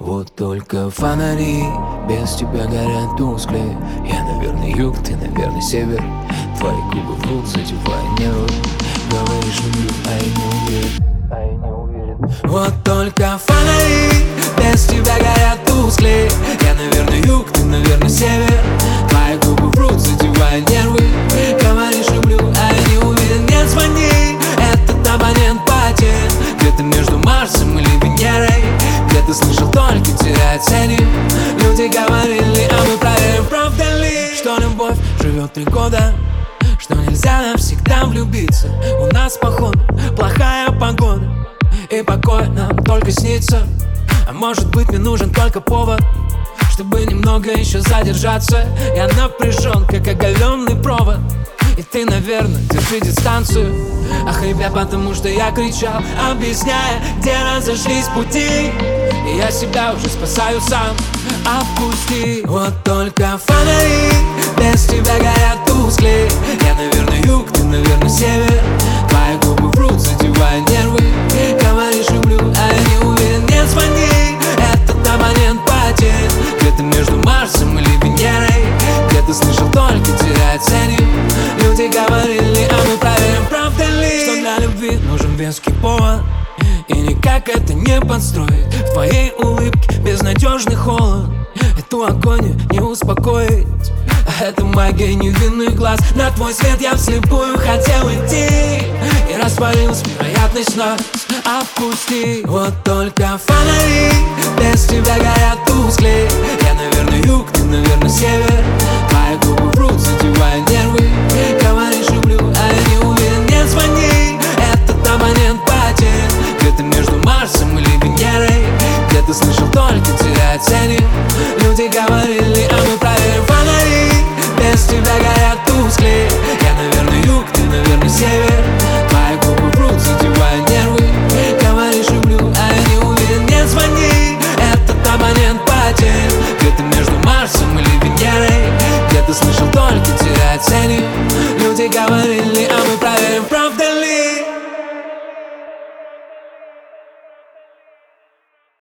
Вот только фонари без тебя горят тусклее. Я, наверное, юг, ты, наверное, север. Твои губы врут, задевая нервы. Говоришь, люблю, а я не уверен. Вот только фонари без тебя горят тусклее. Я, наверное, юг, ты, наверное, север. Твои губы врут, задевая нервы. Говоришь, люблю, а я не уверен. Не звони, этот абонент потерян. Где-то между Марсом или Венерой. Где-то слышал, только теряет ценю. Люди говорили, а мы проверим, правда ли, что любовь живет 3 года, что нельзя навсегда влюбиться. У нас, походу, плохая погода, и покой нам только снится. А может быть, мне нужен только повод, чтобы немного еще задержаться. Я напряжен, как оголенный провод. И ты, наверное, держи дистанцию. Ах, ребят, потому что я кричал, объясняя, где разошлись пути. И я себя уже спасаю сам. Отпусти. Вот только фонари без тебя горят тусклее. Я, наверное, юг, ты, наверное, север. Твои губы врут, задевая нервы. Говоришь, люблю, а я не уверен. Не звони, этот абонент потерян. Где-то между Марсом или Венерой. Где-то слышал, только теряет ценю. Люди говорили, а мы проверим, правда ли, что для любви нужен веский повод. И никак это не подстроить. В твоей улыбке безнадежный холод. Эту агонию не успокоить. А это магия невинных глаз. На твой свет я вслепую хотел идти. И растворилась вероятность нас. Отпусти. Вот только фонари без тебя горят тусклее. Я, наверное, юг, ты, наверное, север. Твои губы врут, задевая нервы. Говоришь, люблю, а я не уверен. Не звони, этот абонент потерян. Где-то между Марсом или Венерой. Где-то слышал, только теряет ценю. Люди говорили, а мы проверим, фонари без тебя горят тусклее. Я, наверное, юг, ты, наверное, север. Твои губы врут, задевая нервы. Говоришь, люблю, а я не уверен. Не звони, этот абонент потерян. Где-то между Марсом или Венерой. Где-то слышал, только теряет ценю. Люди говорили,